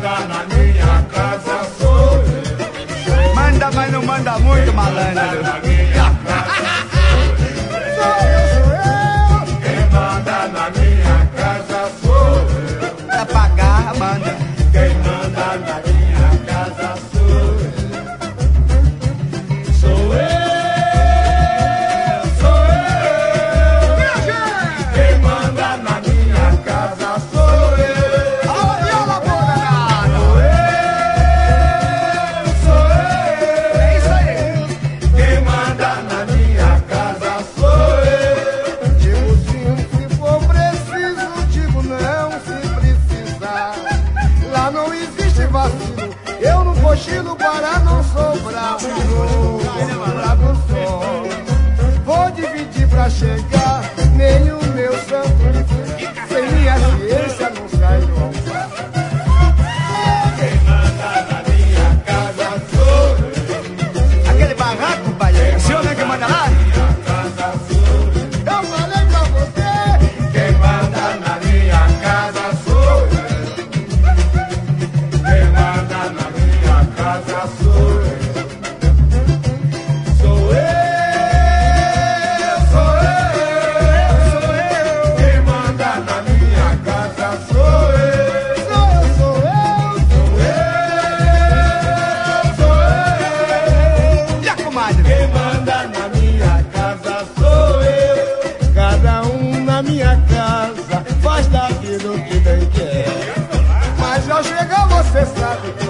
manda na minha casa sou eu. Manda, mas não manda muito, malandro. Na minha casa sou eu. Quem manda na minha casa sou eu. Pra pagar, manda. Quem manda na minha casa sou eu. Sou eu, sou eu. Quem manda na minha casa sou eu. Olha, Sou eu. é isso aí. Quem manda na minha casa sou eu. Digo sim se for preciso, digo não se precisar. Lá não existe vacilo, eu não cochilo para não sobrar. Lá do sol, vou dividir pra chegar. Nem o meu santo me fez. Sem minha ciência não sai do altar. Quem manda na minha casa sou eu. Aquele barraco, pai. O senhor não é que manda lá? Minha casa sou eu. Eu falei pra você. Quem manda na minha casa sou eu. Quem manda na minha casa sou eu. Sou eu, sou eu, sou eu. Quem manda na minha casa sou eu. Sou eu. Sou eu. E a comadre? Quem manda na minha casa sou eu. Cada um na minha casa faz da vida o que bem quer. Mas ao chegar você sabe